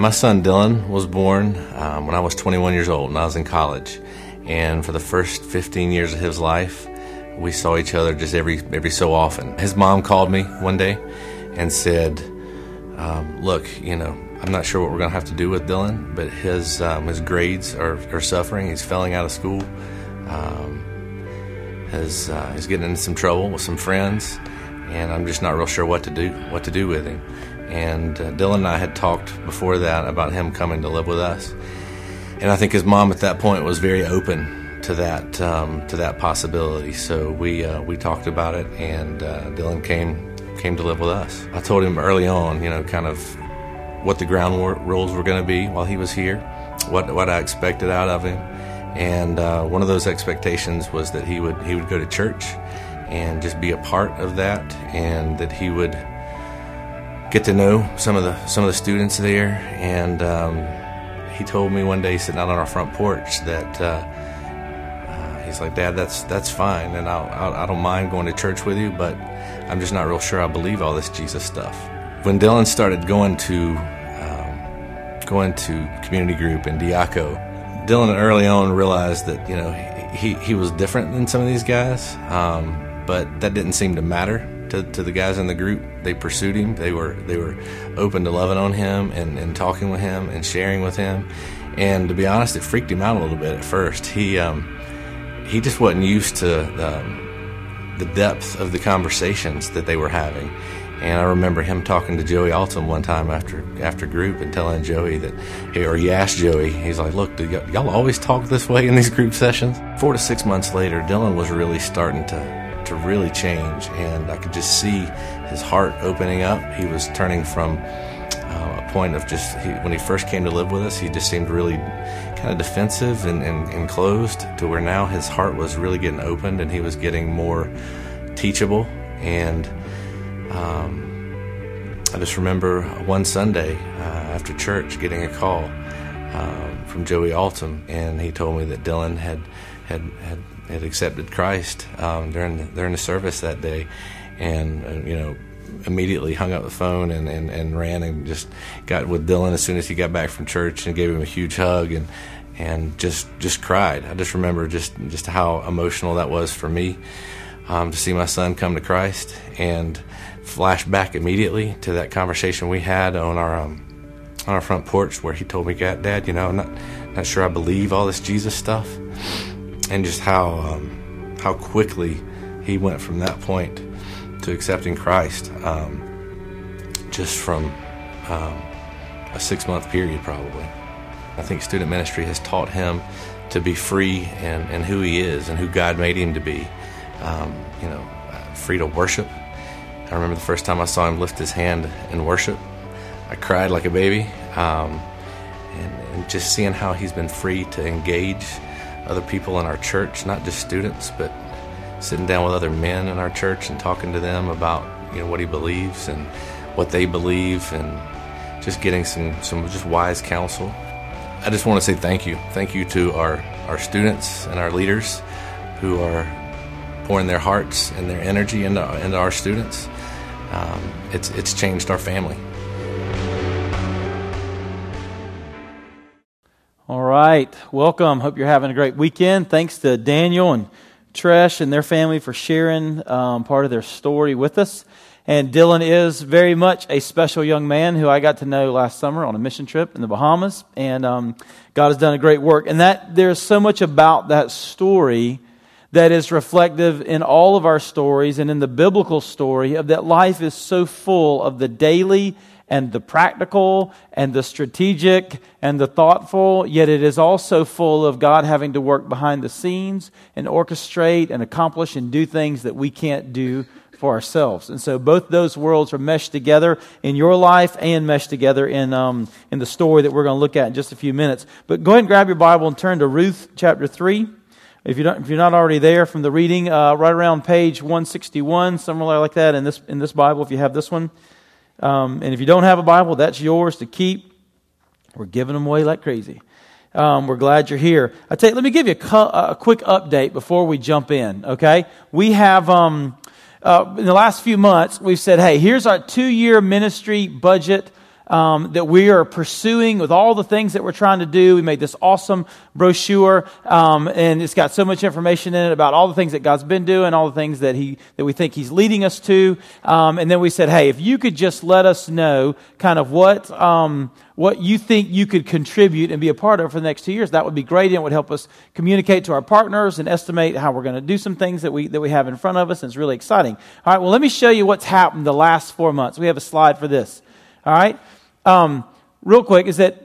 My son Dylan was born when I was 21 years old and I was in college. And for the first 15 years of his life, we saw each other just every so often. His mom called me one day and said, look, I'm not sure what we're going to have to do with Dylan, but his grades are suffering. He's failing out of school. He's getting into some trouble with some friends, and I'm just not real sure what to do with him. And Dylan and I had talked before that about him coming to live with us. And I think his mom at that point was very open to that possibility. So we talked about it, and Dylan came to live with us. I told him early on, kind of what the ground rules were going to be while he was here, what I expected out of him. And one of those expectations was that he would go to church and just be a part of that, and that he would get to know some of the students there. And he told me one day, sitting out on our front porch, that he's like, Dad, that's fine, and I don't mind going to church with you, but I'm just not real sure I believe all this Jesus stuff. When Dylan started going to community group and Diaco, Dylan early on realized that he was different than some of these guys, but that didn't seem to matter to the guys in the group. They pursued him. They were open to loving on him and talking with him and sharing with him. And to be honest, it freaked him out a little bit at first. He just wasn't used to the depth of the conversations that they were having. And I remember him talking to Joey Altum one time after group and telling Joey that, or he asked Joey, he's like, look, do y'all always talk this way in these group sessions? 4 to 6 months later, Dylan was really starting to really change, and I could just see his heart opening up. He was turning from a point of when he first came to live with us, he just seemed really kind of defensive and closed, to where now his heart was really getting opened and he was getting more teachable. And I just remember one Sunday after church getting a call from Joey Altum, and he told me that Dylan had accepted Christ during the service that day, and immediately hung up the phone and ran and just got with Dylan as soon as he got back from church and gave him a huge hug and just cried. I just remember just how emotional that was for me to see my son come to Christ, and flash back immediately to that conversation we had on our front porch where he told me, Dad, I'm not sure I believe all this Jesus stuff. And just how quickly he went from that point to accepting Christ, just from a 6-month period probably. I think student ministry has taught him to be free and who he is and who God made him to be, free to worship. I remember the first time I saw him lift his hand in worship, I cried like a baby, and just seeing how he's been free to engage other people in our church, not just students, but sitting down with other men in our church and talking to them about what he believes and what they believe, and just getting some just wise counsel. I just want to say thank you to our students and our leaders who are pouring their hearts and their energy into our students. It's changed our family. All right, welcome. Hope you're having a great weekend. Thanks to Daniel and Tresh and their family for sharing part of their story with us. And Dylan is very much a special young man who I got to know last summer on a mission trip in the Bahamas. And God has done a great work. And there's so much about that story that is reflective in all of our stories and in the biblical story of that life is so full of the daily and the practical and the strategic and the thoughtful, yet it is also full of God having to work behind the scenes and orchestrate and accomplish and do things that we can't do for ourselves. And so both those worlds are meshed together in your life and meshed together in the story that we're going to look at in just a few minutes. But go ahead and grab your Bible and turn to Ruth chapter 3. If you're not already there from the reading, right around page 161, somewhere like that in this Bible, if you have this one. And if you don't have a Bible, that's yours to keep. We're giving them away like crazy. We're glad you're here. Let me give you a quick update before we jump in, okay? We have, in the last few months, we've said, hey, here's our 2-year ministry budget that we are pursuing with all the things that we're trying to do. We made this awesome brochure, and it's got so much information in it about all the things that God's been doing, all the things that we think He's leading us to. And then we said, hey, if you could just let us know kind of what you think you could contribute and be a part of for the next 2 years, that would be great, and it would help us communicate to our partners and estimate how we're going to do some things that we have in front of us, and it's really exciting. All right, well, let me show you what's happened the last 4 months. We have a slide for this. All right, real quick, is that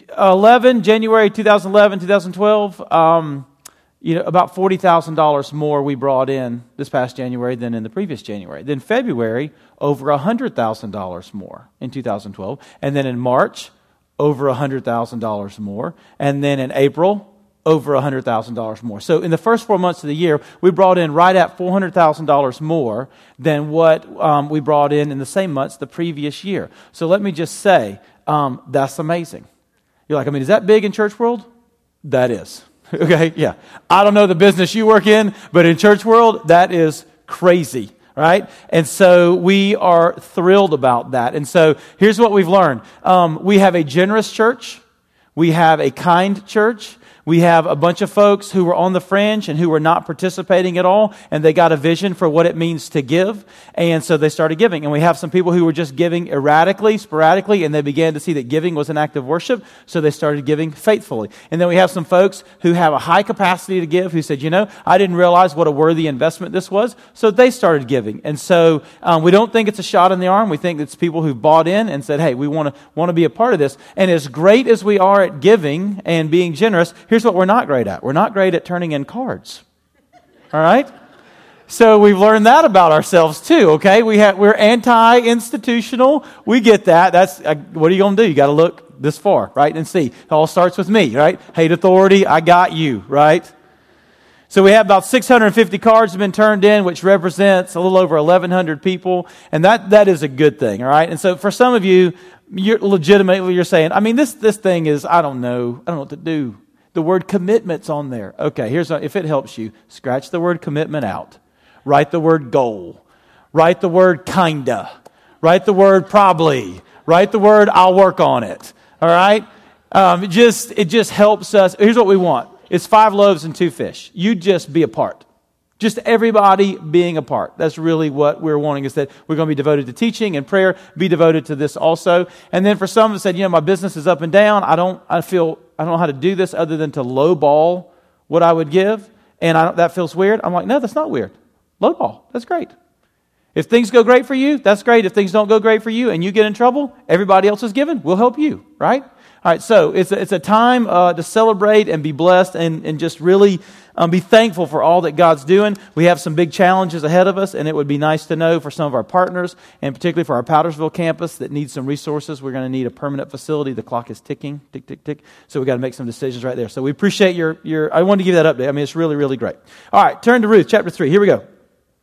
January 2011, 2012, about $40,000 more we brought in this past January than in the previous January. Then February, over $100,000 more in 2012. And then in March, over $100,000 more. And then in April, over $100,000 more. So in the first 4 months of the year, we brought in right at $400,000 more than what we brought in the same months the previous year. So let me just say, that's amazing. You're like, is that big in church world? That is. Okay, yeah. I don't know the business you work in, but in church world, that is crazy, right? And so we are thrilled about that. And so here's what we've learned. We have a generous church. We have a kind church. We have a bunch of folks who were on the fringe and who were not participating at all, and they got a vision for what it means to give, and so they started giving. And we have some people who were just giving erratically, sporadically, and they began to see that giving was an act of worship, so they started giving faithfully. And then we have some folks who have a high capacity to give, who said, I didn't realize what a worthy investment this was, so they started giving. And so we don't think it's a shot in the arm. We think it's people who've bought in and said, hey, we want to be a part of this. And as great as we are at giving and being generous, here's what we're not great at. We're not great at turning in cards. All right? So we've learned that about ourselves too, okay? We're anti-institutional. We get that. That's what are you going to do? You got to look this far, right? And see. It all starts with me, right? Hate authority, I got you, right? So we have about 650 cards have been turned in, which represents a little over 1,100 people, and that is a good thing, all right? And so for some of you, you're saying, this thing is, I don't know what to do. The word commitment's on there. Okay, if it helps you, scratch the word commitment out. Write the word goal. Write the word kinda. Write the word probably. Write the word I'll work on it. All right? It just helps us. Here's what we want. It's 5 loaves and 2 fish. You just be a part. Just everybody being a part. That's really what we're wanting, is that we're going to be devoted to teaching and prayer, be devoted to this also. And then for some who said, my business is up and down. I don't know how to do this other than to lowball what I would give. And that feels weird. I'm like, no, that's not weird. Lowball. That's great. If things go great for you, that's great. If things don't go great for you and you get in trouble, everybody else is giving. We'll help you, right? All right, so it's a time to celebrate and be blessed and just really be thankful for all that God's doing. We have some big challenges ahead of us, and it would be nice to know for some of our partners, and particularly for our Powdersville campus that needs some resources. We're going to need a permanent facility. The clock is ticking, tick, tick, tick. So we've got to make some decisions right there. So we appreciate your I wanted to give that update. It's really, really great. All right, turn to Ruth, chapter 3. Here we go.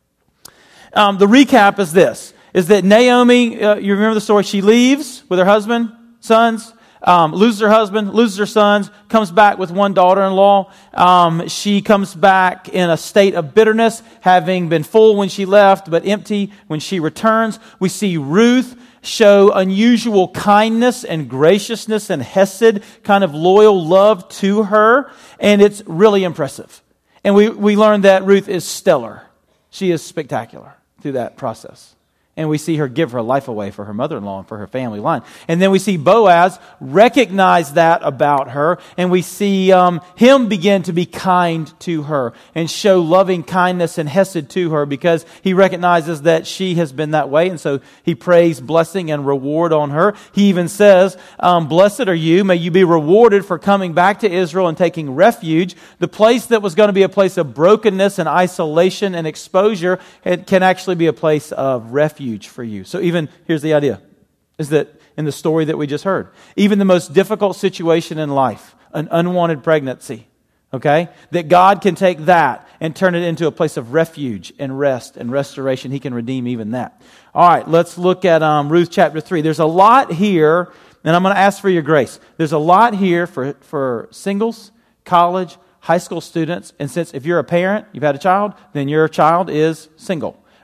The recap is this, is that Naomi, you remember the story, she leaves with her husband, sons, loses her husband, loses her sons, comes back with one daughter-in-law. She comes back in a state of bitterness, having been full when she left, but empty when she returns. We see Ruth show unusual kindness and graciousness and hesed, kind of loyal love to her, and it's really impressive. And we learned that Ruth is stellar. She is spectacular through that process. And we see her give her life away for her mother-in-law and for her family line. And then we see Boaz recognize that about her. And we see him begin to be kind to her and show loving kindness and hesed to her because he recognizes that she has been that way. And so he prays blessing and reward on her. He even says, blessed are you. May you be rewarded for coming back to Israel and taking refuge. The place that was going to be a place of brokenness and isolation and exposure, it can actually be a place of refuge for you. So even, here's the idea, is that in the story that we just heard, even the most difficult situation in life, an unwanted pregnancy, okay, that God can take that and turn it into a place of refuge and rest and restoration. He can redeem even that. All right, let's look at Ruth chapter 3. There's a lot here, and I'm going to ask for your grace. There's a lot here for singles, college, high school students, and since if you're a parent, you've had a child, then your child is single. All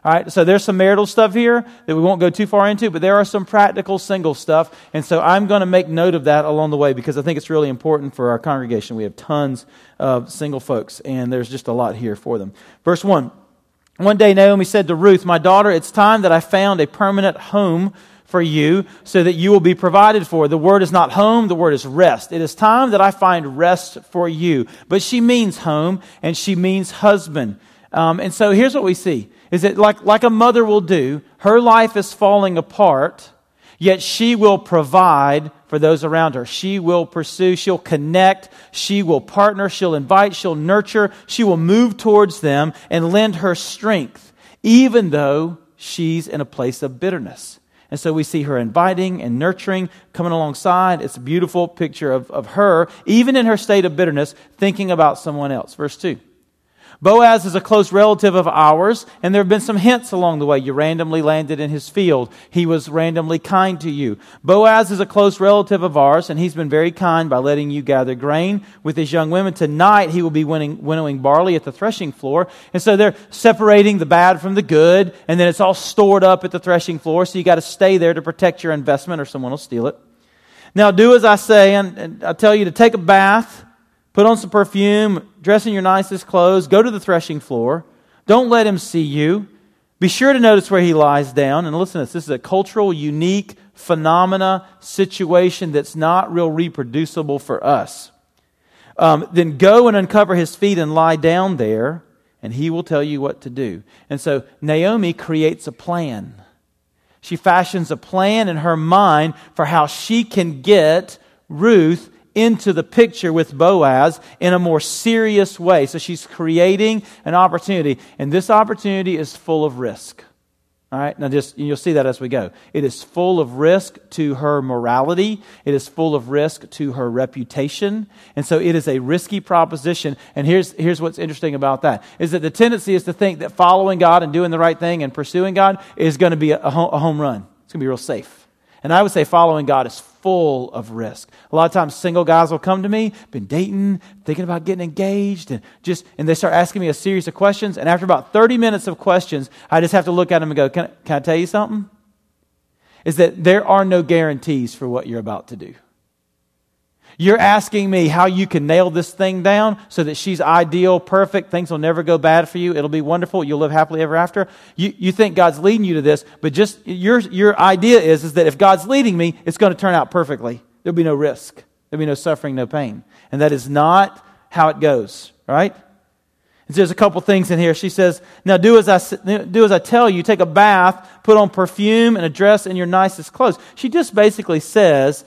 All right, so there's some marital stuff here that we won't go too far into, but there are some practical single stuff. And so I'm going to make note of that along the way because I think it's really important for our congregation. We have tons of single folks, and there's just a lot here for them. Verse 1. One day Naomi said to Ruth, "My daughter, it's time that I found a permanent home for you so that you will be provided for." The word is not home, the word is rest. It is time that I find rest for you. But she means home and she means husband. And so here's what we see, is that like a mother will do, her life is falling apart, yet she will provide for those around her. She will pursue, she'll connect, she will partner, she'll invite, she'll nurture, she will move towards them and lend her strength, even though she's in a place of bitterness. And so we see her inviting and nurturing, coming alongside. It's a beautiful picture of her, even in her state of bitterness, thinking about someone else. Verse 2. Boaz is a close relative of ours, and there have been some hints along the way. You randomly landed in his field. He was randomly kind to you. Boaz is a close relative of ours, and he's been very kind by letting you gather grain with his young women. Tonight, he will be winnowing barley at the threshing floor. And so they're separating the bad from the good, and then it's all stored up at the threshing floor, so you got to stay there to protect your investment or someone will steal it. Now, do as I say, and I tell you to take a bath, put on some perfume, dress in your nicest clothes, go to the threshing floor. Don't let him see you. Be sure to notice where he lies down. And listen to this. This is a cultural, unique phenomena, situation that's not real reproducible for us. Then go and uncover his feet and lie down there, and he will tell you what to do. And so Naomi creates a plan. She fashions a plan in her mind for how she can get Ruth into the picture with Boaz in a more serious way. So she's creating an opportunity, and this opportunity is full of risk. All right, now you'll see that as we go. It is full of risk to her morality. It is full of risk to her reputation. And so it is a risky proposition. And here's what's interesting about that, is that the tendency is to think that following God and doing the right thing and pursuing God is going to be a home run. It's going to be real safe. And I would say following God is full of risk. A lot of times single guys will come to me, been dating, thinking about getting engaged, and they start asking me a series of questions. And after about 30 minutes of questions, I just have to look at them and go, can I tell you something? Is that there are no guarantees for what you're about to do. You're asking me how you can nail this thing down so that she's ideal, perfect, things will never go bad for you, it'll be wonderful, you'll live happily ever after. You think God's leading you to this, but just your idea is that if God's leading me, it's going to turn out perfectly. There'll be no risk. There'll be no suffering, no pain. And that is not how it goes, right? And so there's a couple things in here. She says, now do as I tell you, take a bath, put on perfume and a dress in your nicest clothes. She just basically says,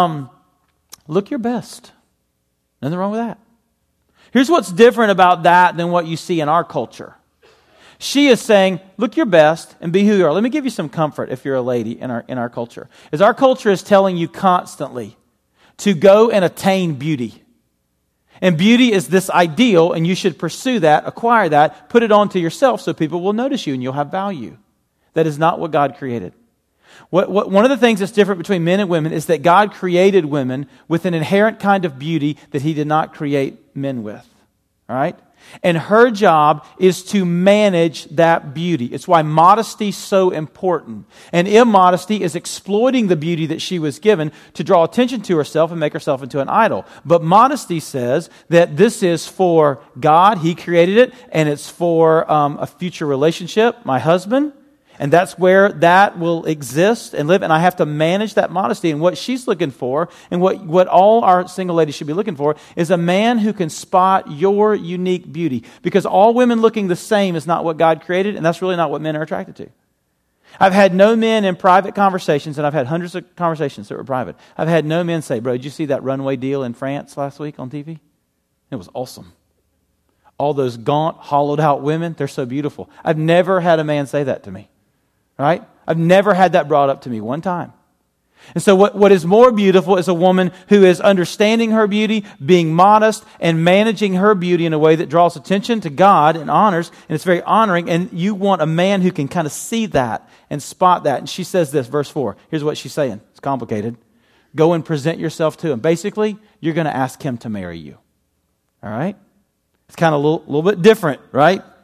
look your best. Nothing wrong with that. Here's what's different about that than what you see in our culture. She is saying, look your best and be who you are. Let me give you some comfort if you're a lady in our culture. Is our culture is telling you constantly to go and attain beauty. And beauty is this ideal, and you should pursue that, acquire that, put it onto yourself so people will notice you and you'll have value. That is not what God created. One of the things that's different between men and women is that God created women with an inherent kind of beauty that He did not create men with. All right? And her job is to manage that beauty. It's why modesty is so important. And immodesty is exploiting the beauty that she was given to draw attention to herself and make herself into an idol. But modesty says that this is for God. He created it. And it's for a future relationship, my husband. And that's where that will exist and live. And I have to manage that modesty. And what she's looking for, and what all our single ladies should be looking for, is a man who can spot your unique beauty. Because all women looking the same is not what God created, and that's really not what men are attracted to. I've had no men in private conversations, and I've had hundreds of conversations that were private. I've had no men say, bro, did you see that runway deal in France last week on TV? It was awesome. All those gaunt, hollowed out women, they're so beautiful. I've never had a man say that to me. Right? I've never had that brought up to me one time. And so what is more beautiful is a woman who is understanding her beauty, being modest, and managing her beauty in a way that draws attention to God and honors, and it's very honoring, and you want a man who can kind of see that and spot that. And she says this, verse 4. Here's what she's saying. It's complicated. Go and present yourself to him. Basically, you're going to ask him to marry you. All right? It's kind of a little bit different, right?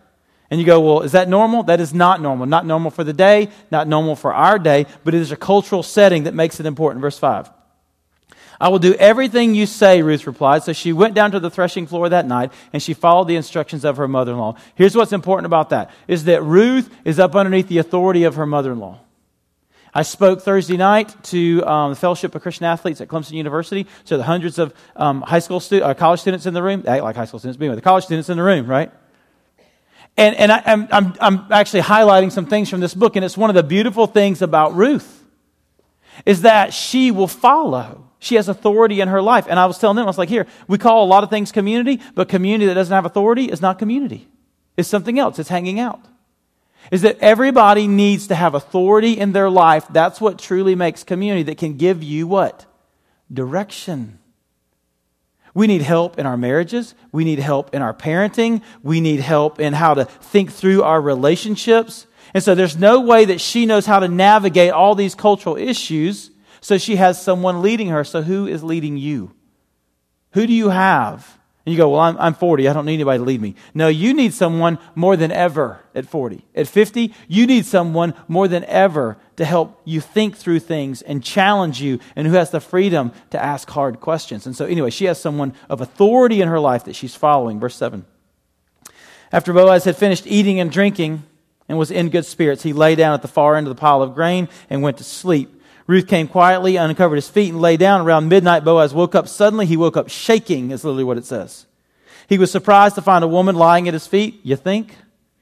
And you go, well, is that normal? That is not normal. Not normal for the day, not normal for our day, but it is a cultural setting that makes it important. Verse 5. I will do everything you say, Ruth replied. So she went down to the threshing floor that night, and she followed the instructions of her mother-in-law. Here's what's important about that, is that Ruth is up underneath the authority of her mother-in-law. I spoke Thursday night to the Fellowship of Christian Athletes at Clemson University, so the hundreds of college students in the room. They act like high school students, but anyway, the college students in the room, right? And I'm actually highlighting some things from this book, and it's one of the beautiful things about Ruth, is that she will follow. She has authority in her life. And I was telling them, I was like, here, we call a lot of things community, but community that doesn't have authority is not community. It's something else. It's hanging out. Is that everybody needs to have authority in their life. That's what truly makes community, that can give you what? Direction. We need help in our marriages. We need help in our parenting. We need help in how to think through our relationships. And so there's no way that she knows how to navigate all these cultural issues. So she has someone leading her. So who is leading you? Who do you have? And you go, well, I'm 40. I don't need anybody to lead me. No, you need someone more than ever at 40. At 50, you need someone more than ever to help you think through things and challenge you, and who has the freedom to ask hard questions. And so anyway, she has someone of authority in her life that she's following. Verse 7. After Boaz had finished eating and drinking and was in good spirits, he lay down at the far end of the pile of grain and went to sleep. Ruth came quietly, uncovered his feet, and lay down. Around midnight, Boaz woke up suddenly. He woke up shaking, is literally what it says. He was surprised to find a woman lying at his feet. You think?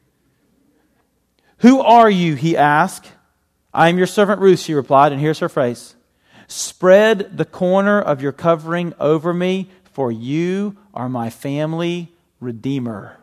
Who are you? He asked. I am your servant Ruth, she replied, and here's her phrase. Spread the corner of your covering over me, for you are my family redeemer.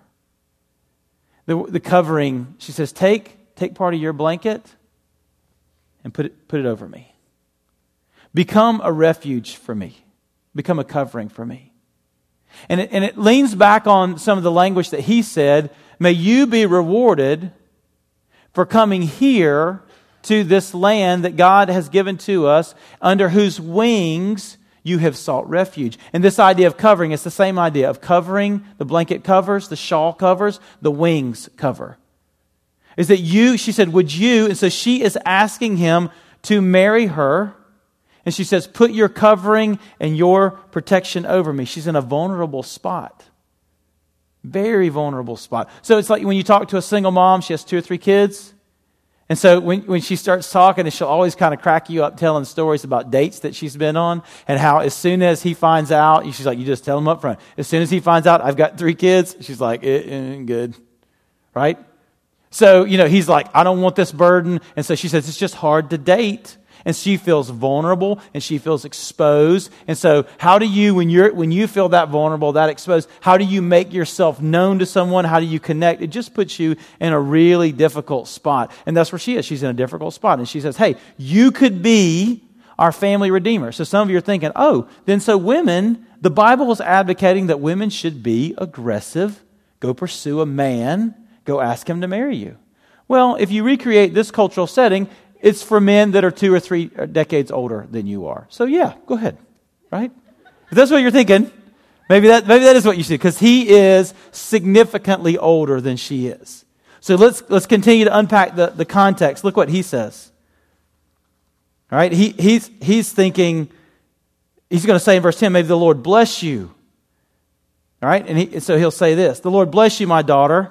The covering, she says, take part of your blanket and put it over me. Become a refuge for me. Become a covering for me. And it leans back on some of the language that he said, may you be rewarded for coming here to this land that God has given to us, under whose wings you have sought refuge. And this idea of covering is the same idea of covering. The blanket covers, the shawl covers, the wings cover. Is that you, she said, would you, and so she is asking him to marry her. And she says, put your covering and your protection over me. She's in a vulnerable spot. Very vulnerable spot. So it's like when you talk to a single mom, she has 2 or 3 kids. And so when she starts talking, she'll always kind of crack you up telling stories about dates that she's been on, and how as soon as he finds out, she's like, you just tell him up front. As soon as he finds out I've got 3 kids, she's like, it ain't good. Right? So, he's like, I don't want this burden. And so she says, it's just hard to date. And she feels vulnerable and she feels exposed. And so how do you, when you feel that vulnerable, that exposed, how do you make yourself known to someone? How do you connect? It just puts you in a really difficult spot. And that's where she is. She's in a difficult spot. And she says, hey, you could be our family redeemer. So some of you are thinking, then so women, the Bible is advocating that women should be aggressive, go pursue a man, go ask him to marry you. Well, if you recreate this cultural setting, it's for men that are 2 or 3 decades older than you are. So yeah, go ahead, right? If that's what you're thinking, maybe that is what you see, because he is significantly older than she is. So let's continue to unpack the context. Look what he says. All right, he's thinking, he's going to say in verse 10, maybe the Lord bless you. All right, and so he'll say this, the Lord bless you, my daughter,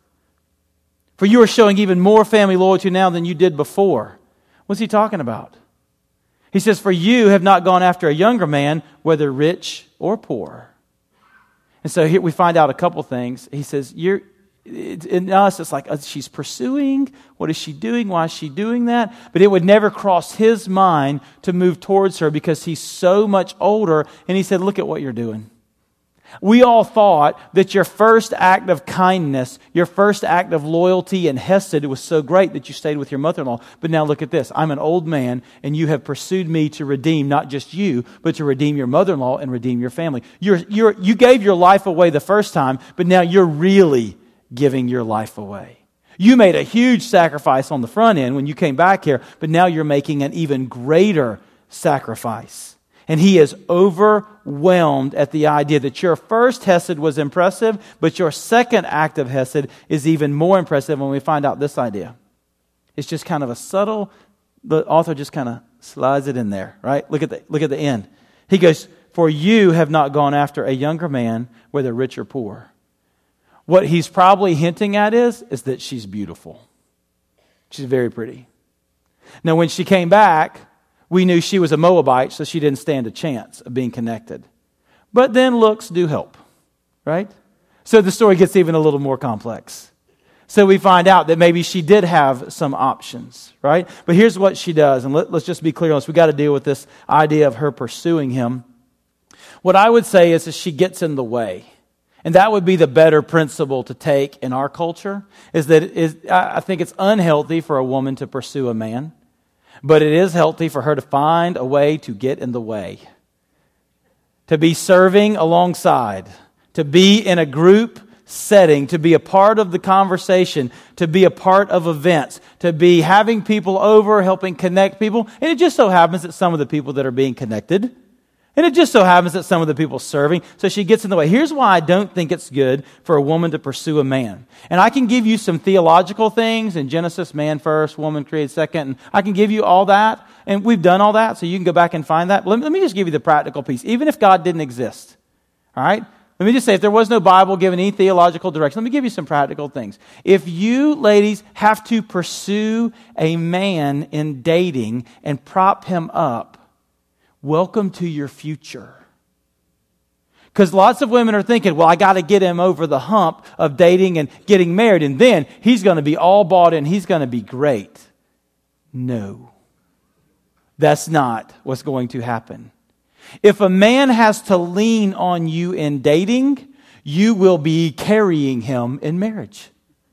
for you are showing even more family loyalty now than you did before. What's he talking about? He says, for you have not gone after a younger man, whether rich or poor. And so here we find out a couple things. He says, in us, it's like she's pursuing. What is she doing? Why is she doing that? But it would never cross his mind to move towards her because he's so much older. And he said, look at what you're doing. We all thought that your first act of kindness, your first act of loyalty and hesed was so great that you stayed with your mother-in-law. But now look at this. I'm an old man, and you have pursued me to redeem not just you, but to redeem your mother-in-law and redeem your family. You gave your life away the first time, but now you're really giving your life away. You made a huge sacrifice on the front end when you came back here, but now you're making an even greater sacrifice. And he is overwhelmed at the idea that your first hesed was impressive, but your second act of hesed is even more impressive when we find out this idea. It's just kind of a subtle, the author just kind of slides it in there, right? Look at the end. He goes, for you have not gone after a younger man, whether rich or poor. What he's probably hinting at is that she's beautiful. She's very pretty. Now, when she came back, we knew she was a Moabite, so she didn't stand a chance of being connected. But then looks do help, right? So the story gets even a little more complex. So we find out that maybe she did have some options, right? But here's what she does, and let's just be clear on this. We've got to deal with this idea of her pursuing him. What I would say is that she gets in the way. And that would be the better principle to take in our culture, is that I think it's unhealthy for a woman to pursue a man, but it is healthy for her to find a way to get in the way, to be serving alongside, to be in a group setting, to be a part of the conversation, to be a part of events, to be having people over, helping connect people. And it just so happens that some of the people that are being connected, and it just so happens that some of the people serving, so she gets in the way. Here's why I don't think it's good for a woman to pursue a man. And I can give you some theological things in Genesis, man first, woman created second, and I can give you all that, and we've done all that, so you can go back and find that. Let me just give you the practical piece. Even if God didn't exist, all right? Let me just say, if there was no Bible giving any theological direction, let me give you some practical things. If you, ladies, have to pursue a man in dating and prop him up, welcome to your future. Because lots of women are thinking, well, I got to get him over the hump of dating and getting married, and then he's going to be all bought in, he's going to be great. No. That's not what's going to happen. If a man has to lean on you in dating, you will be carrying him in marriage.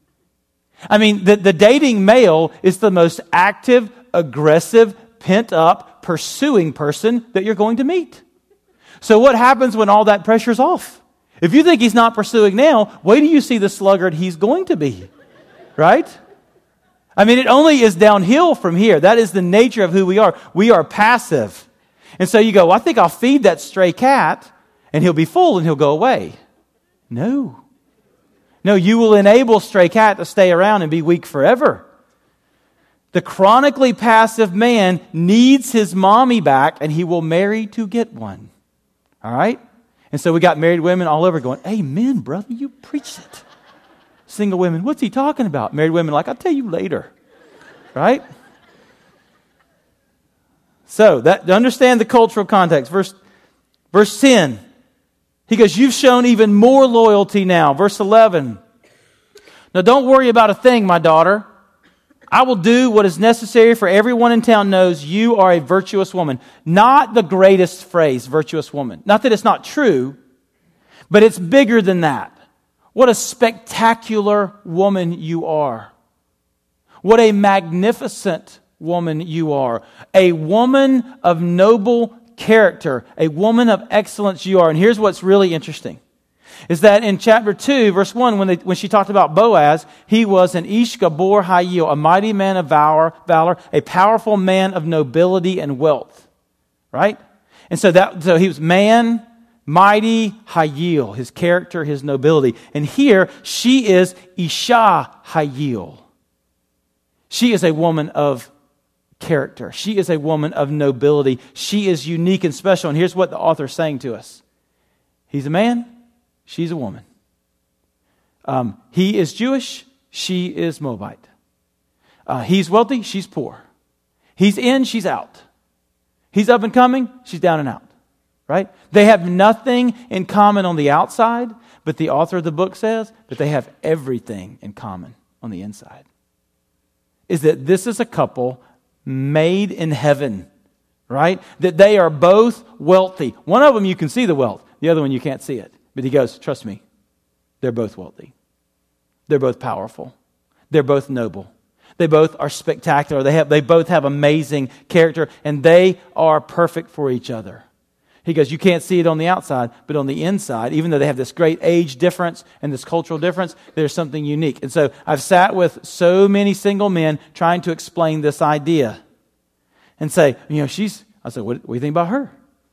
I mean, the dating male is the most active, aggressive, pent-up, pursuing person that you're going to meet. So what happens when all that pressure's off? If you think he's not pursuing now, wait till you see the sluggard he's going to be. Right? I mean, it only is downhill from here. That is the nature of who we are. We are passive. And so you go, well, I think I'll feed that stray cat and he'll be full and he'll go away. No. No, you will enable stray cat to stay around and be weak forever. The chronically passive man needs his mommy back, and he will marry to get one. All right? And so we got married women all over going, amen, brother, you preached it. Single women, what's he talking about? Married women like, I'll tell you later. Right? So, to understand the cultural context, verse 10, he goes, you've shown even more loyalty now. Verse 11, now don't worry about a thing, my daughter. I will do what is necessary for everyone in town knows you are a virtuous woman. Not the greatest phrase, virtuous woman. Not that it's not true, but it's bigger than that. What a spectacular woman you are. What a magnificent woman you are. A woman of noble character. A woman of excellence you are. And here's what's really interesting. Is that in chapter 2, verse 1, when she talked about Boaz, he was an Ish Gabor Hayil, a mighty man of valor, a powerful man of nobility and wealth. Right? And so he was man, mighty, Hayil, his character, his nobility. And here, she is Isha Hayil. She is a woman of character. She is a woman of nobility. She is unique and special. And here's what the author's saying to us. He's a man. She's a woman. He is Jewish. She is Moabite. He's wealthy. She's poor. He's in. She's out. He's up and coming. She's down and out. Right? They have nothing in common on the outside, but the author of the book says that they have everything in common on the inside. Is that this is a couple made in heaven. Right? That they are both wealthy. One of them you can see the wealth. The other one you can't see it. But he goes, trust me, they're both wealthy. They're both powerful. They're both noble. They both are spectacular. They both have amazing character, and they are perfect for each other. He goes, you can't see it on the outside, but on the inside, even though they have this great age difference and this cultural difference, there's something unique. And so I've sat with so many single men trying to explain this idea and say, I said, what do you think about her?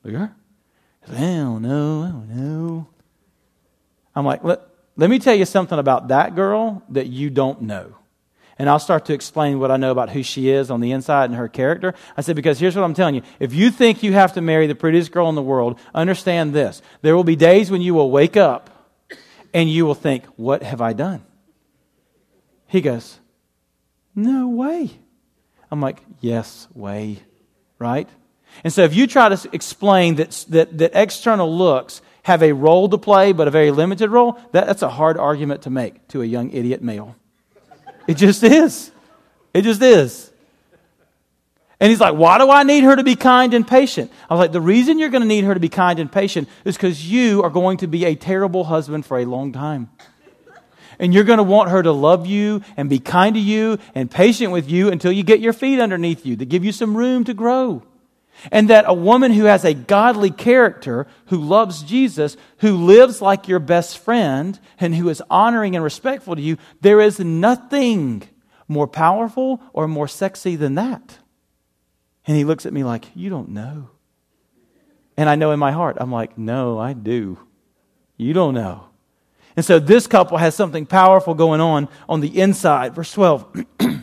Girl? He's like, I don't know. I'm like, let me tell you something about that girl that you don't know. And I'll start to explain what I know about who she is on the inside and her character. I said, because here's what I'm telling you. If you think you have to marry the prettiest girl in the world, understand this. There will be days when you will wake up and you will think, what have I done? He goes, no way. I'm like, yes, way. Right? And so if you try to explain that external looks have a role to play, but a very limited role, that's a hard argument to make to a young idiot male. It just is. It just is. And he's like, why do I need her to be kind and patient? I was like, the reason you're going to need her to be kind and patient is because you are going to be a terrible husband for a long time. And you're going to want her to love you and be kind to you and patient with you until you get your feet underneath you to give you some room to grow. And that a woman who has a godly character, who loves Jesus, who lives like your best friend, and who is honoring and respectful to you, there is nothing more powerful or more sexy than that. And he looks at me like, you don't know. And I know in my heart, I'm like, no, I do. You don't know. And so this couple has something powerful going on the inside. Verse 12.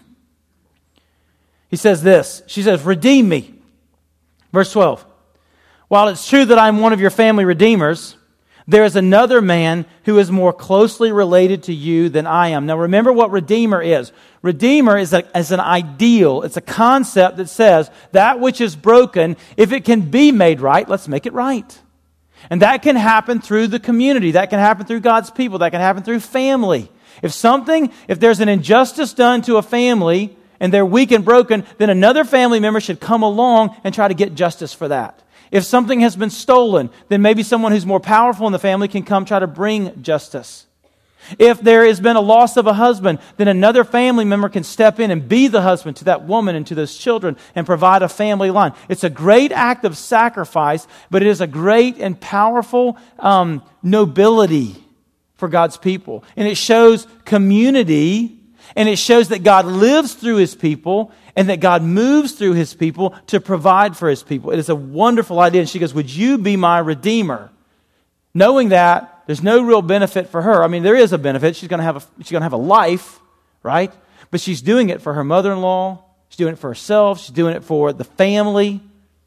He says this. She says, redeem me. Verse 12, while it's true that I'm one of your family redeemers, there is another man who is more closely related to you than I am. Now remember what redeemer is. Redeemer is an ideal. It's a concept that says that which is broken, if it can be made right, let's make it right. And that can happen through the community. That can happen through God's people. That can happen through family. If there's an injustice done to a family, and they're weak and broken, then another family member should come along and try to get justice for that. If something has been stolen, then maybe someone who's more powerful in the family can come try to bring justice. If there has been a loss of a husband, then another family member can step in and be the husband to that woman and to those children and provide a family line. It's a great act of sacrifice, but it is a great and powerful nobility for God's people. And it shows community. And it shows that God lives through His people and that God moves through His people to provide for His people. It is a wonderful idea. And she goes, would you be my redeemer? Knowing that, there's no real benefit for her. I mean, there is a benefit. She's going to have a life, right? But she's doing it for her mother-in-law. She's doing it for herself. She's doing it for the family.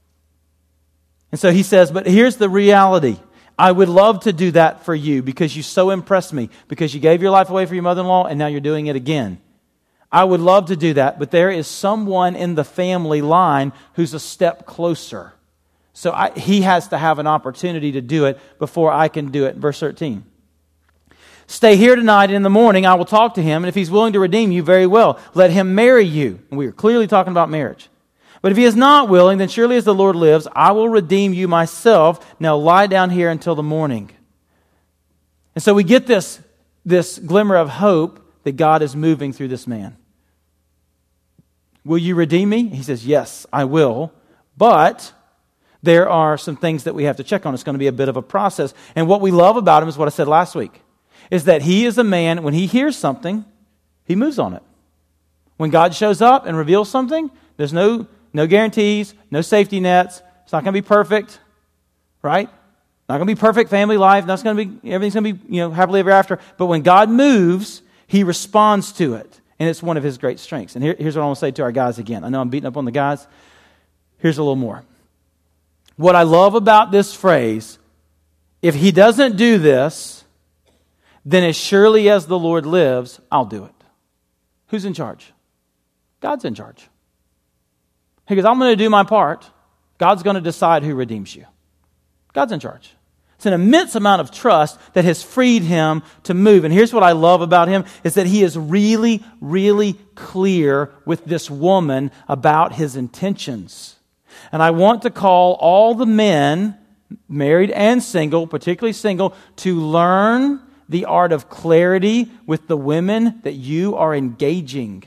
And so he says, but here's the reality. I would love to do that for you because you so impressed me, because you gave your life away for your mother-in-law and now you're doing it again. I would love to do that, but there is someone in the family line who's a step closer. So he has to have an opportunity to do it before I can do it. Verse 13. Stay here tonight, and in the morning I will talk to him, and if he's willing to redeem you, very well. Let him marry you. And we are clearly talking about marriage. But if he is not willing, then surely as the Lord lives, I will redeem you myself. Now lie down here until the morning. And so we get this glimmer of hope that God is moving through this man. Will you redeem me? He says, yes, I will. But there are some things that we have to check on. It's going to be a bit of a process. And what we love about him is what I said last week, is that he is a man, when he hears something, he moves on it. When God shows up and reveals something, there's no guarantees, no safety nets. It's not going to be perfect, right? Not going to be perfect family life. Everything's going to be, happily ever after. But when God moves, He responds to it. And it's one of His great strengths. And here's what I want to say to our guys again. I know I'm beating up on the guys. Here's a little more. What I love about this phrase, if he doesn't do this, then as surely as the Lord lives, I'll do it. Who's in charge? God's in charge. He goes, I'm going to do my part. God's going to decide who redeems you. God's in charge. It's an immense amount of trust that has freed him to move. And here's what I love about him, is that he is really, really clear with this woman about his intentions. And I want to call all the men, married and single, particularly single, to learn the art of clarity with the women that you are engaging.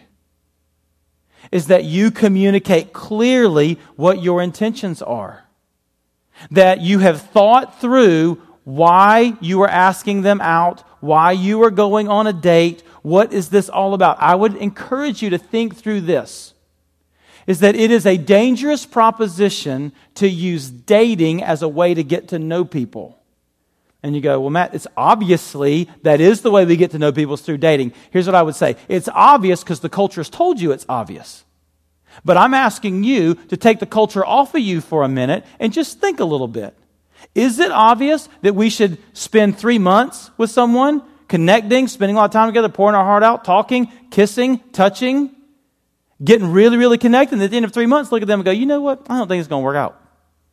Is that you communicate clearly what your intentions are. That you have thought through why you are asking them out, why you are going on a date, what is this all about? I would encourage you to think through this. is that it is a dangerous proposition to use dating as a way to get to know people. And you go, well, Matt, it's obviously that is the way we get to know people is through dating. Here's what I would say. It's obvious because the culture has told you it's obvious. But I'm asking you to take the culture off of you for a minute and just think a little bit. Is it obvious that we should spend 3 months with someone, connecting, spending a lot of time together, pouring our heart out, talking, kissing, touching, getting really, really connected, and at the end of 3 months, look at them and go, you know what? I don't think it's going to work out.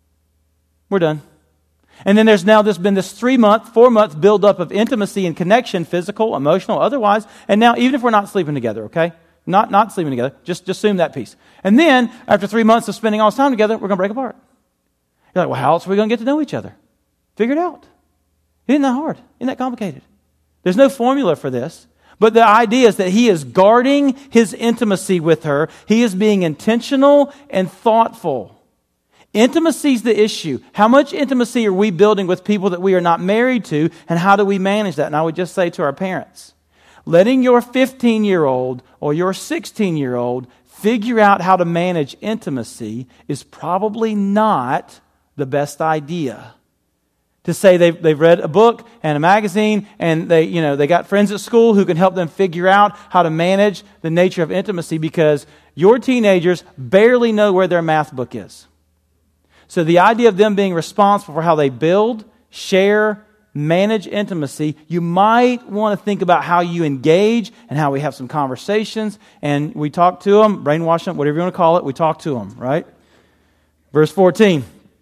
We're done. And then there's been this 3-month, 4-month buildup of intimacy and connection, physical, emotional, otherwise. And now, even if we're not sleeping together, okay? Not sleeping together, just assume that piece. And then, after 3 months of spending all this time together, we're going to break apart. You're like, well, how else are we going to get to know each other? Figure it out. It isn't that hard. Isn't that complicated? There's no formula for this. But the idea is that he is guarding his intimacy with her. He is being intentional and thoughtful. Intimacy is the issue. How much intimacy are we building with people that we are not married to, and how do we manage that? And I would just say to our parents, letting your 15-year-old or your 16-year-old figure out how to manage intimacy is probably not the best idea. To say they've read a book and a magazine and they got friends at school who can help them figure out how to manage the nature of intimacy, because your teenagers barely know where their math book is. So the idea of them being responsible for how they build, share, manage intimacy, you might want to think about how you engage and how we have some conversations and we talk to them, brainwash them, whatever you want to call it, we talk to them, right? Verse 14.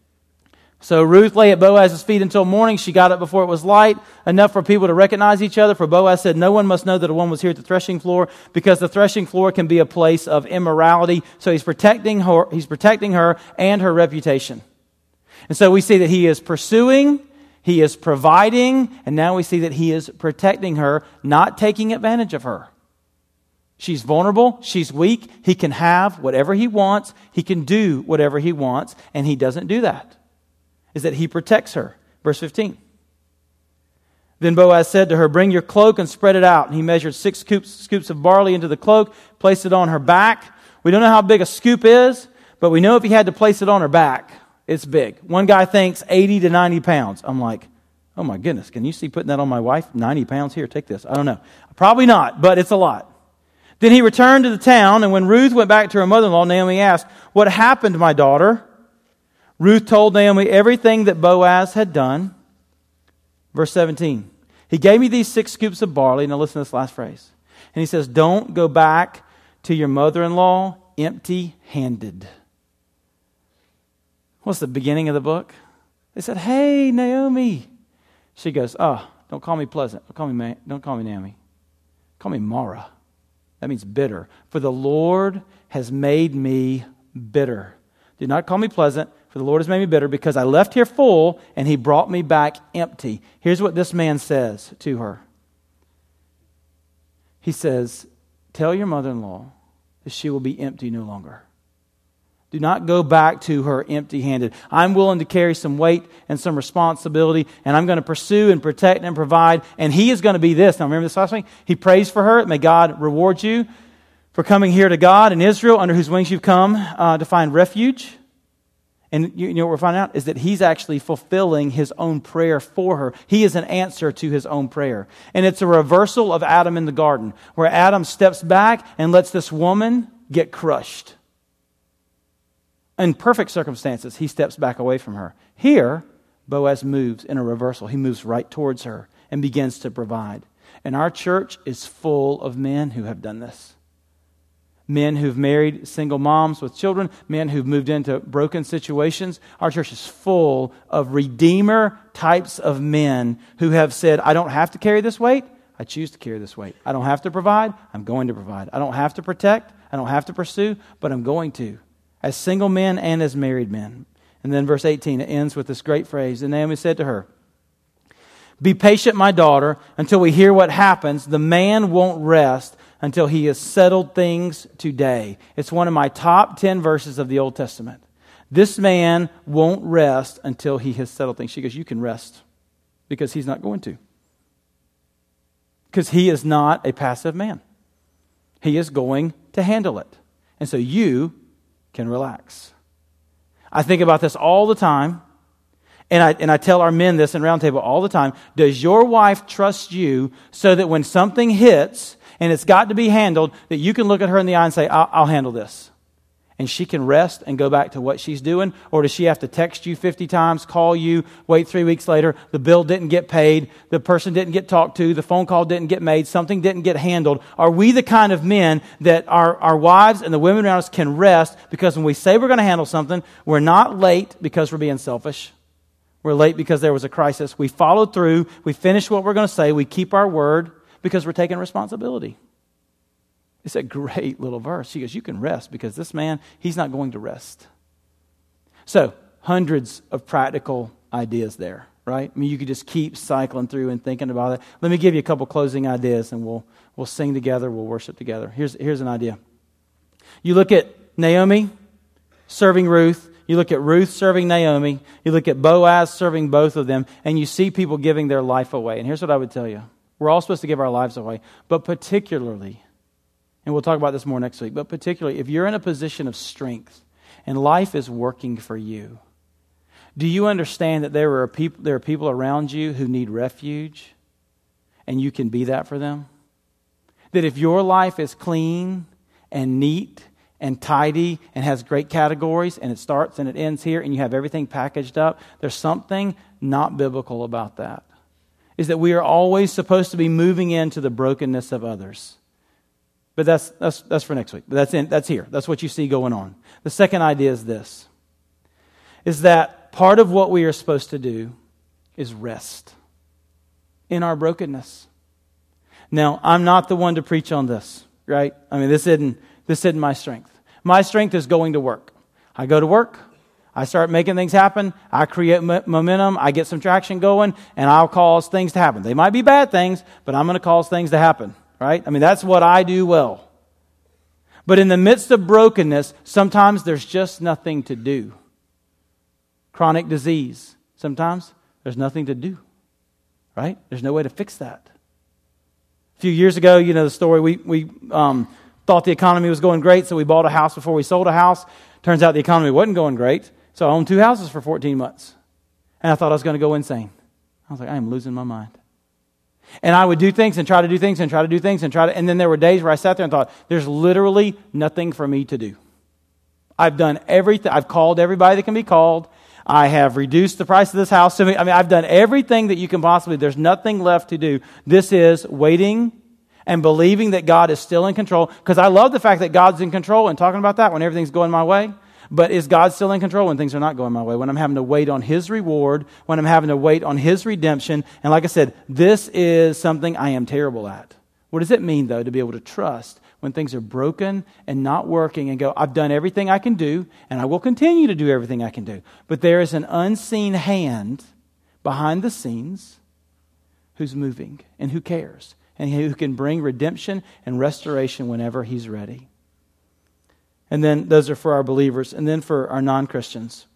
So Ruth lay at Boaz's feet until morning. She got up before it was light, enough for people to recognize each other. For Boaz said, no one must know that a woman was here at the threshing floor, because the threshing floor can be a place of immorality. So he's protecting her and her reputation. And so we see that he is pursuing, he is providing, and now we see that he is protecting her, not taking advantage of her. She's vulnerable, she's weak, he can have whatever he wants, he can do whatever he wants, and he doesn't do that. Is that he protects her. Verse 15. Then Boaz said to her, bring your cloak and spread it out. And he measured 6 scoops of barley into the cloak, placed it on her back. We don't know how big a scoop is, but we know if he had to place it on her back, it's big. One guy thinks 80 to 90 pounds. I'm like, oh my goodness, can you see putting that on my wife? 90 pounds? Here, take this. I don't know. Probably not, but it's a lot. Then he returned to the town, and when Ruth went back to her mother-in-law, Naomi asked, what happened, my daughter? Ruth told Naomi everything that Boaz had done. Verse 17. He gave me these 6 scoops of barley. Now listen to this last phrase. And he says, don't go back to your mother-in-law empty-handed. What's the beginning of the book? They said, hey, Naomi. She goes, don't call me pleasant. Don't call me Naomi. Call me Mara. That means bitter. For the Lord has made me bitter. Do not call me pleasant, for the Lord has made me bitter, because I left here full and he brought me back empty. Here's what this man says to her. He says, tell your mother-in-law that she will be empty no longer. Do not go back to her empty-handed. I'm willing to carry some weight and some responsibility, and I'm going to pursue and protect and provide, and he is going to be this. Now remember this last week? He prays for her. May God reward you for coming here to God in Israel, under whose wings you've come to find refuge. And you know what we're finding out? Is that he's actually fulfilling his own prayer for her. He is an answer to his own prayer. And it's a reversal of Adam in the garden, where Adam steps back and lets this woman get crushed. In perfect circumstances, he steps back away from her. Here, Boaz moves in a reversal. He moves right towards her and begins to provide. And our church is full of men who have done this. Men who've married single moms with children, men who've moved into broken situations. Our church is full of redeemer types of men who have said, I don't have to carry this weight. I choose to carry this weight. I don't have to provide. I'm going to provide. I don't have to protect. I don't have to pursue, but I'm going to. As single men and as married men. And then verse 18, it ends with this great phrase. And Naomi said to her, be patient, my daughter, until we hear what happens. The man won't rest until he has settled things today. It's one of my top 10 verses of the Old Testament. This man won't rest until he has settled things. She goes, you can rest, because he's not going to. Because he is not a passive man. He is going to handle it. And so you can relax. I think about this all the time, and I tell our men this in Roundtable all the time. Does your wife trust you so that when something hits and it's got to be handled, that you can look at her in the eye and say, I'll handle this? And she can rest and go back to what she's doing? Or does she have to text you 50 times, call you, wait 3 weeks later, the bill didn't get paid, the person didn't get talked to, the phone call didn't get made, something didn't get handled? Are we the kind of men that our wives and the women around us can rest because when we say we're going to handle something, we're not late because we're being selfish. We're late because there was a crisis. We followed through, we finished what we're going to say, we keep our word because we're taking responsibility. It's a great little verse. He goes, you can rest because this man, he's not going to rest. So, hundreds of practical ideas there, right? I mean, you could just keep cycling through and thinking about it. Let me give you a couple closing ideas and we'll sing together, we'll worship together. Here's an idea. You look at Naomi serving Ruth, you look at Ruth serving Naomi, you look at Boaz serving both of them, and you see people giving their life away. And here's what I would tell you. We're all supposed to give our lives away, but particularly, and we'll talk about this more next week, but particularly if you're in a position of strength and life is working for you, do you understand that there are people around you who need refuge and you can be that for them? That if your life is clean and neat and tidy and has great categories and it starts and it ends here and you have everything packaged up, there's something not biblical about that. Is that we are always supposed to be moving into the brokenness of others. But that's for next week. But that's here. That's what you see going on. The second idea is this. Is that part of what we are supposed to do is rest in our brokenness. Now, I'm not the one to preach on this, right? I mean, this isn't my strength. My strength is going to work. I go to work. I start making things happen. I create momentum. I get some traction going, and I'll cause things to happen. They might be bad things, but I'm going to cause things to happen. Right? I mean, that's what I do well. But in the midst of brokenness, sometimes there's just nothing to do. Chronic disease, sometimes there's nothing to do. Right? There's no way to fix that. A few years ago, you know the story, we thought the economy was going great, so we bought a house before we sold a house. Turns out the economy wasn't going great, so I owned 2 houses for 14 months. And I thought I was going to go insane. I was like, I am losing my mind. And I would do things and try to do things and try to do things and then there were days where I sat there and thought, there's literally nothing for me to do. I've done everything. I've called everybody that can be called. I have reduced the price of this house. I've done everything that you can possibly. There's nothing left to do. This is waiting and believing that God is still in control. Because I love the fact that God's in control and talking about that when everything's going my way. But is God still in control when things are not going my way? When I'm having to wait on His reward, when I'm having to wait on His redemption. And like I said, this is something I am terrible at. What does it mean, though, to be able to trust when things are broken and not working and go, I've done everything I can do, and I will continue to do everything I can do. But there is an unseen hand behind the scenes who's moving and who cares and who can bring redemption and restoration whenever He's ready. And then those are for our believers. And then for our non-Christians.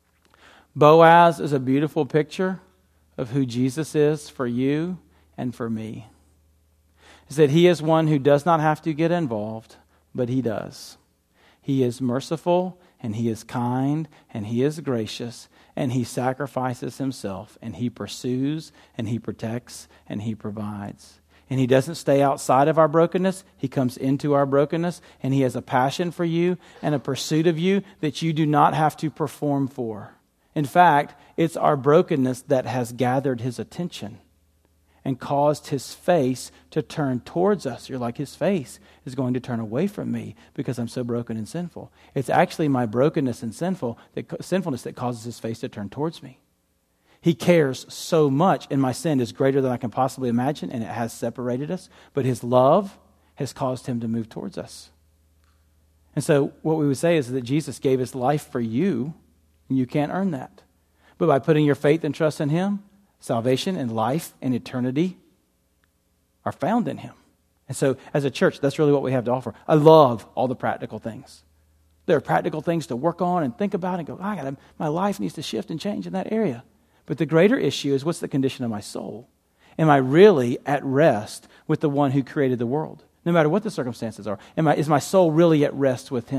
Boaz is a beautiful picture of who Jesus is for you and for me. Is that He is one who does not have to get involved, but He does. He is merciful and He is kind and He is gracious and He sacrifices Himself and He pursues and He protects and He provides. And He doesn't stay outside of our brokenness. He comes into our brokenness. And He has a passion for you and a pursuit of you that you do not have to perform for. In fact, it's our brokenness that has gathered His attention and caused His face to turn towards us. You're like, His face is going to turn away from me because I'm so broken and sinful. It's actually my brokenness and sinfulness that causes His face to turn towards me. He cares so much, and my sin is greater than I can possibly imagine, and it has separated us. But His love has caused Him to move towards us. And so what we would say is that Jesus gave His life for you, and you can't earn that. But by putting your faith and trust in Him, salvation and life and eternity are found in Him. And so as a church, that's really what we have to offer. I love all the practical things. There are practical things to work on and think about and go, my life needs to shift and change in that area. But the greater issue is, what's the condition of my soul? Am I really at rest with the one who created the world? No matter what the circumstances are. Is my soul really at rest with Him?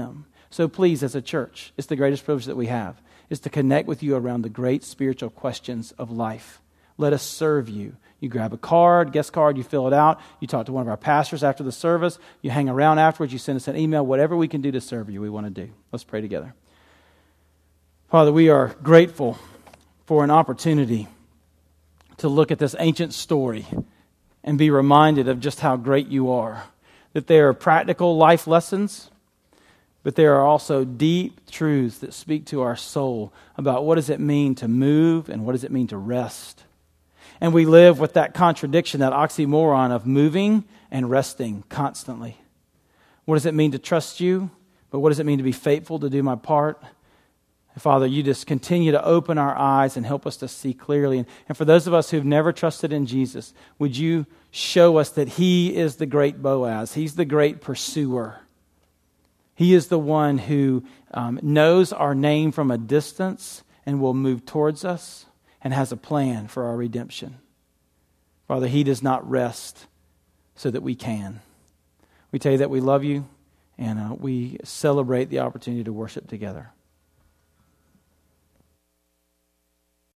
So please, as a church, it's the greatest privilege that we have, is to connect with you around the great spiritual questions of life. Let us serve you. You grab a card, guest card, you fill it out. You talk to one of our pastors after the service. You hang around afterwards. You send us an email. Whatever we can do to serve you, we want to do. Let's pray together. Father, we are grateful for an opportunity to look at this ancient story and be reminded of just how great you are. That there are practical life lessons, but there are also deep truths that speak to our soul about what does it mean to move and what does it mean to rest. And we live with that contradiction, that oxymoron of moving and resting constantly. What does it mean to trust you? But what does it mean to be faithful to do my part? And Father, you just continue to open our eyes and help us to see clearly. And for those of us who've never trusted in Jesus, would you show us that He is the great Boaz. He's the great pursuer. He is the one who knows our name from a distance and will move towards us and has a plan for our redemption. Father, He does not rest so that we can. We tell you that we love you and we celebrate the opportunity to worship together.